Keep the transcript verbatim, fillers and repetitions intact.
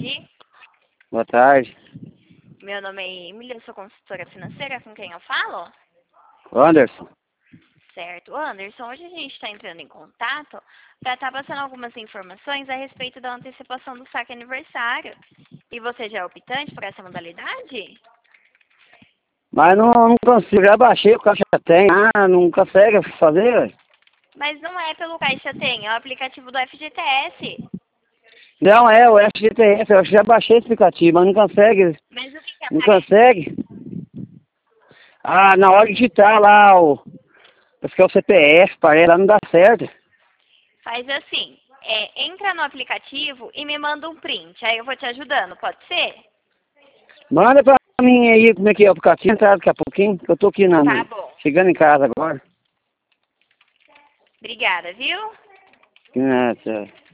tarde. Boa tarde. Meu nome é Emília, eu sou consultora financeira, com quem eu falo? Anderson. Certo. Anderson, hoje a gente está entrando em contato para estar passando algumas informações a respeito da antecipação do saque aniversário. E você já é optante por essa modalidade? Mas não, não consigo, já baixei, o caixa tem. Ah, não consegue fazer, ué? Mas não é pelo Caixa Tem, é o aplicativo do F G T S. Não, é o F G T S, eu já baixei esse aplicativo, mas não consegue, Mas o que, que não aparece? consegue. Ah, na hora de digitar lá, o, acho que é o C P F, parece, lá não dá certo. Faz assim, é, entra no aplicativo e me manda um print, aí eu vou te ajudando, pode ser? Manda pra mim aí como é que é o aplicativo, entrar daqui a pouquinho, que eu tô aqui na, Tá bom. chegando em casa agora. Obrigada, viu? Ah, tchau.